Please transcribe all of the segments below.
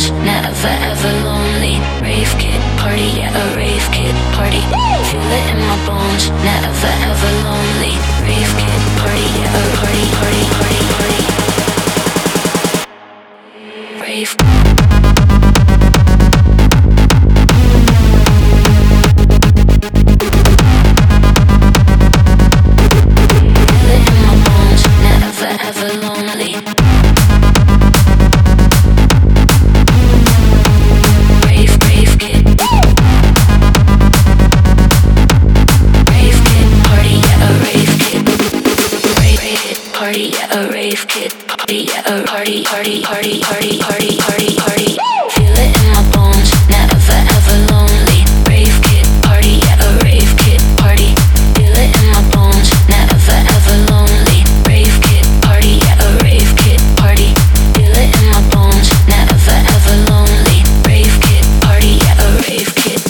bones, never ever lonely. Rave kid party, yeah, a rave kid party. Feel it in my bones, never ever lonely. Rave kid party, yeah, a party, party, party, party. Rave. Ever lonely. Rave kid. Rave kid party, yeah, a rave kid. Rave kid party, yeah, a rave kid. Party, yeah, a party, party, party, party, party, party, party. Feel it in my bones, never ever lonely. Rave kid party, yeah, a rave kid party. Feel it in my bones, never ever lonely. Rave kid party, yeah, a rave kid party. Feel it in my bones, never ever lonely. Rave kid party, yeah, a rave kid.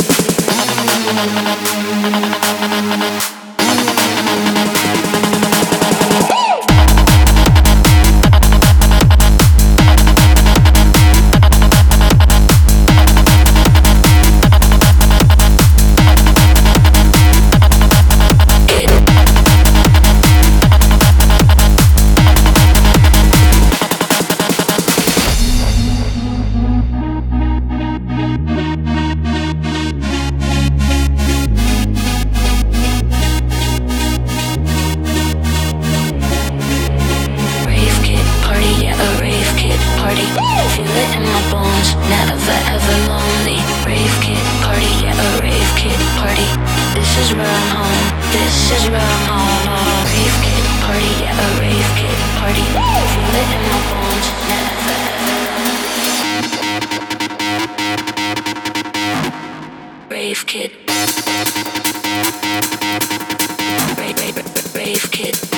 Feel it in my bones, never ever lonely. Rave kid party, yeah, a rave kid party. This is where I'm home, this is where I'm home. Rave kid party, yeah, a rave kid party. Feel it in my bones, never ever lonely. Rave kid. Rave kid.